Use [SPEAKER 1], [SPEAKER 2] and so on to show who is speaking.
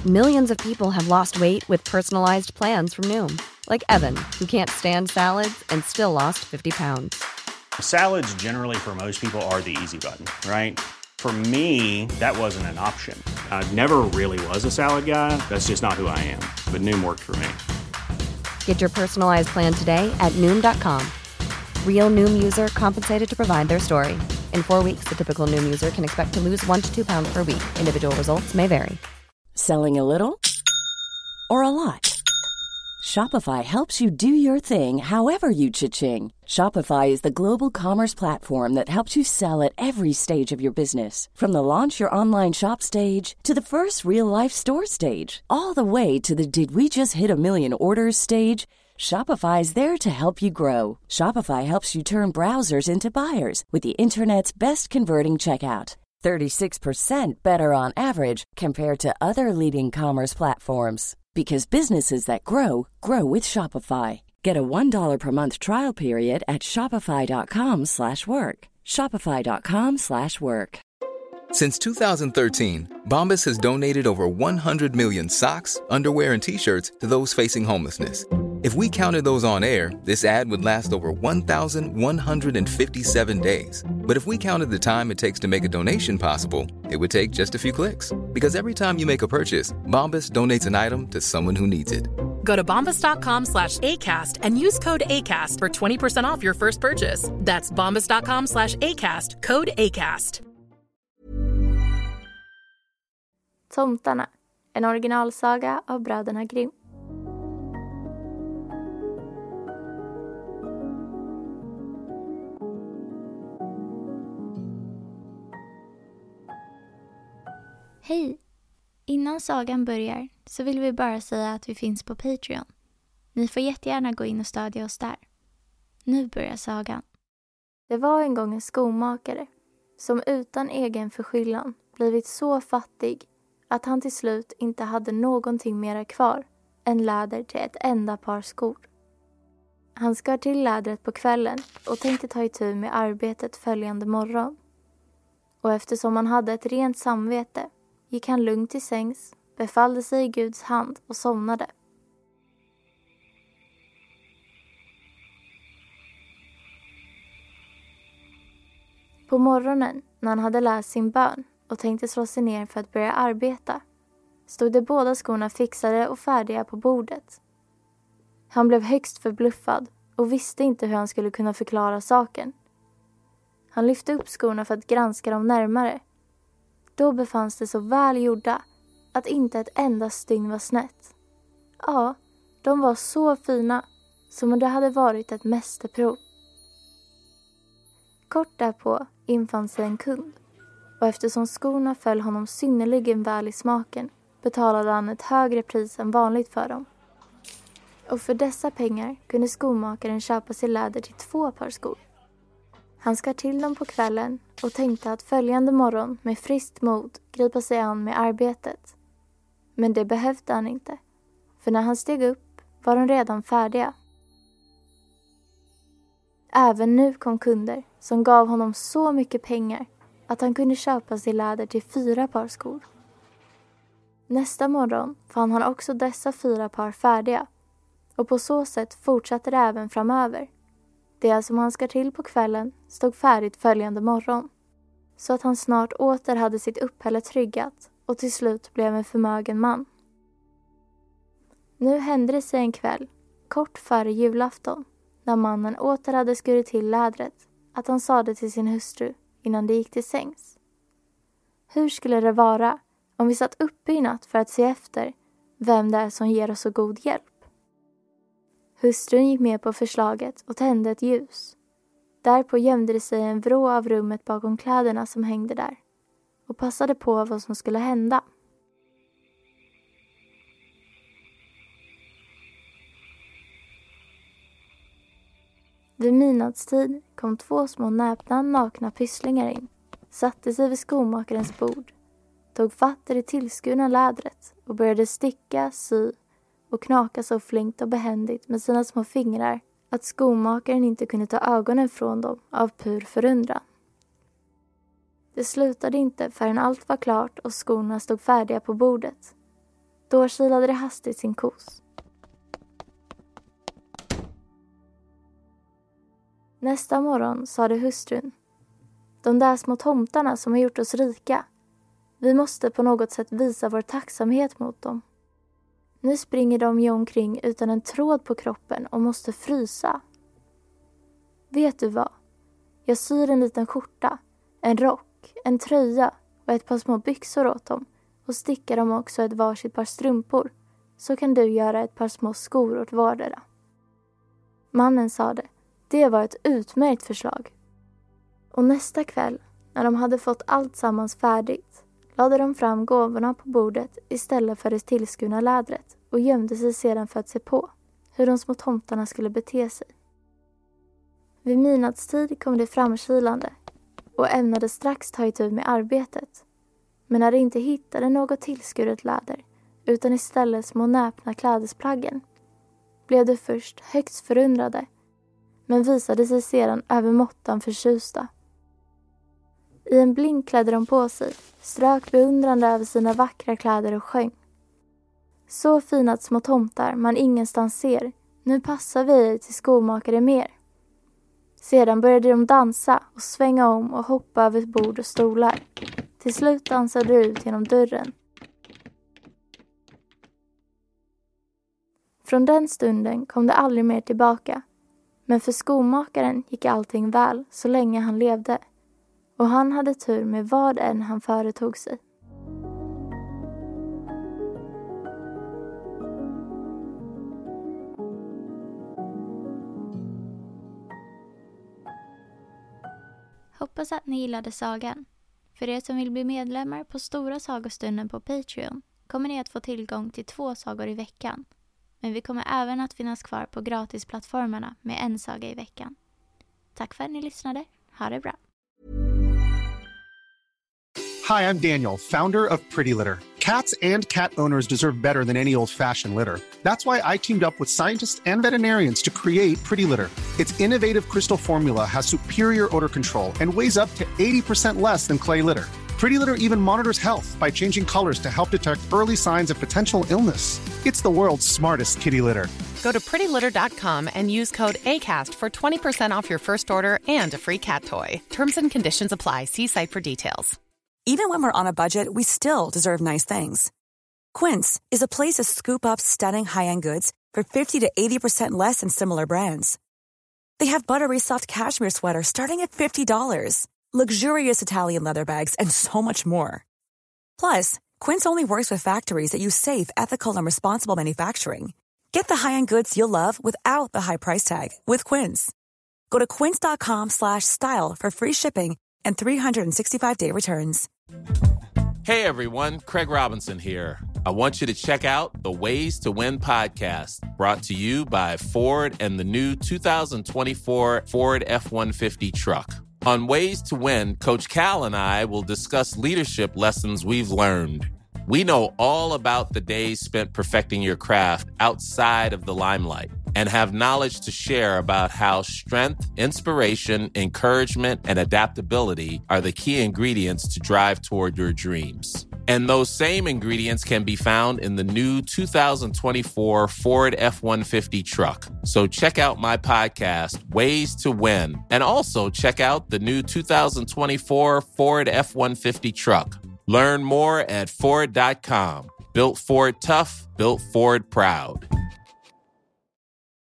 [SPEAKER 1] Millions of people have lost weight with personalized plans from Noom. Like Evan, who can't stand salads and still lost 50 pounds.
[SPEAKER 2] Salads generally for most people are the easy button, right? For me, that wasn't an option. I never really was a salad guy. That's just not who I am. But Noom worked for me.
[SPEAKER 1] Get your personalized plan today at Noom.com. Real Noom user compensated to provide their story. In 4 weeks, the typical Noom user can expect to lose 1 to 2 pounds per week. Individual results may vary.
[SPEAKER 3] Selling a little or a lot? Shopify helps you do your thing however you cha-ching. Shopify is the global commerce platform that helps you sell at every stage of your business. From the launch your online shop stage to the first real-life store stage, all the way to the did we just hit a million orders stage. Shopify is there to help you grow. Shopify helps you turn browsers into buyers with the internet's best converting checkout. 36% better on average compared to other leading commerce platforms. Because businesses that grow, grow with Shopify. Get a $1 per month trial period at shopify.com/work. Shopify.com/work.
[SPEAKER 4] Since 2013, Bombas has donated over 100 million socks, underwear, and T-shirts to those facing homelessness. If we counted those on air, this ad would last over 1,157 days. But if we counted the time it takes to make a donation possible, it would take just a few clicks. Because every time you make a purchase, Bombas donates an item to someone who needs it.
[SPEAKER 5] Go to bombas.com/ACAST and use code ACAST for 20% off your first purchase. That's bombas.com/ACAST, code ACAST.
[SPEAKER 6] Tomtarna, en originalsaga av bröderna Grimm. Hej! Innan sagan börjar så vill vi bara säga att vi finns på Patreon. Ni får jättegärna gå in och stödja oss där. Nu börjar sagan. Det var en gång en skomakare som utan egen förskyllan blivit så fattig att han till slut inte hade någonting mera kvar än läder till ett enda par skor. Han skar till lädret på kvällen och tänkte ta itu med arbetet följande morgon. Och eftersom han hade ett rent samvete gick han lugnt till sängs, befallde sig i Guds hand och somnade. På morgonen, när han hade läst sin bön och tänkte slå sig ner för att börja arbeta, stod de båda skorna fixade och färdiga på bordet. Han blev högst förbluffad och visste inte hur han skulle kunna förklara saken. Han lyfte upp skorna för att granska dem närmare. Då befanns det så väl gjorda att inte ett enda stygn var snett. Ja, de var så fina som om det hade varit ett mästerprov. Kort därpå infann sig en kund och eftersom skorna föll honom synnerligen väl i smaken betalade han ett högre pris än vanligt för dem. Och för dessa pengar kunde skomakaren köpa sig läder till 2 par skor. Han skar till dem på kvällen och tänkte att följande morgon med friskt mod gripa sig an med arbetet. Men det behövde han inte, för när han steg upp var de redan färdiga. Även nu kom kunder som gav honom så mycket pengar att han kunde köpa sig läder till 4 par skor. Nästa morgon fann han också dessa 4 par färdiga och på så sätt fortsatte det även framöver. Det som han skar till på kvällen stod färdigt följande morgon, så att han snart åter hade sitt uppehälle tryggat och till slut blev en förmögen man. Nu hände det sig en kväll, kort före julafton, när mannen åter hade skurit till lädret, att han sade till sin hustru innan de gick till sängs: hur skulle det vara om vi satt uppe i natt för att se efter vem det är som ger oss så god hjälp? Hustrun gick med på förslaget och tände ett ljus. Därpå gömde det sig en vrå av rummet bakom kläderna som hängde där och passade på vad som skulle hända. Vid midnattstid kom 2 små näpna nakna pysslingar in, satte sig vid skomakarens bord, tog fatt i det tillskurna lädret och började sticka, sy och knaka så flinkt och behändigt med sina små fingrar att skomakaren inte kunde ta ögonen från dem av pur förundran. Det slutade inte förrän allt var klart och skorna stod färdiga på bordet. Då kilade det hastigt sin kos. Nästa morgon sade hustrun: de där små tomtarna som har gjort oss rika. Vi måste på något sätt visa vår tacksamhet mot dem. Nu springer de ju omkring utan en tråd på kroppen och måste frysa. Vet du vad? Jag syr en liten skjorta, en rock, en tröja och ett par små byxor åt dem och stickar dem också ett varsitt par strumpor, så kan du göra ett par små skor åt vardera. Mannen sade: det var ett utmärkt förslag. Och nästa kväll, när de hade fått allt sammans färdigt, lade de fram gåvorna på bordet istället för det tillskurna lädret och gömde sig sedan för att se på hur de små tomtarna skulle bete sig. Vid midnattstid kom det framkilande och ämnade strax ta itu med arbetet. Men när de inte hittade något tillskuret läder utan istället små näpna klädesplaggen, blev de först högst förundrade, men visade sig sedan över måttan förtjusta. I en blink klädde de på sig, strök beundrande över sina vackra kläder och sjöng: så fina små tomtar man ingenstans ser, nu passar vi ej till skomakare mer. Sedan började de dansa och svänga om och hoppa över bord och stolar. Till slut dansade de ut genom dörren. Från den stunden kom det aldrig mer tillbaka. Men för skomakaren gick allting väl så länge han levde. Och han hade tur med vad än han företog sig. Hoppas att ni gillade sagan. För er som vill bli medlemmar på Stora sagostunden på Patreon kommer ni att få tillgång till 2 sagor i veckan. Men vi kommer även att finnas kvar på gratisplattformarna med en saga i veckan. Tack för att ni lyssnade. Ha det bra.
[SPEAKER 7] Hi, I'm Daniel, founder of Pretty Litter. Cats and cat owners deserve better than any old-fashioned litter. That's why I teamed up with scientists and veterinarians to create Pretty Litter. Its innovative crystal formula has superior odor control and weighs up to 80% less than clay litter. Pretty Litter even monitors health by changing colors to help detect early signs of potential illness. It's the world's smartest kitty litter.
[SPEAKER 8] Go to prettylitter.com and use code ACAST for 20% off your first order and a free cat toy. Terms and conditions apply. See site for details.
[SPEAKER 9] Even when we're on a budget, we still deserve nice things. Quince is a place to scoop up stunning high-end goods for 50 to 80% less than similar brands. They have buttery soft cashmere sweaters starting at $50, luxurious Italian leather bags, and so much more. Plus, Quince only works with factories that use safe, ethical, and responsible manufacturing. Get the high-end goods you'll love without the high price tag with Quince. Go to quince.com/style for free shipping and 365-day returns.
[SPEAKER 10] Hey everyone, Craig Robinson here. I want you to check out the Ways to Win podcast, brought to you by Ford and the new 2024 Ford F-150 truck. On Ways to Win, Coach Cal and I will discuss leadership lessons we've learned. We know all about the days spent perfecting your craft outside of the limelight and have knowledge to share about how strength, inspiration, encouragement, and adaptability are the key ingredients to drive toward your dreams. And those same ingredients can be found in the new 2024 Ford F-150 truck. So check out my podcast, Ways to Win, and also check out the new 2024 Ford F-150 truck. Learn more at Ford.com. Built Ford tough, built Ford proud.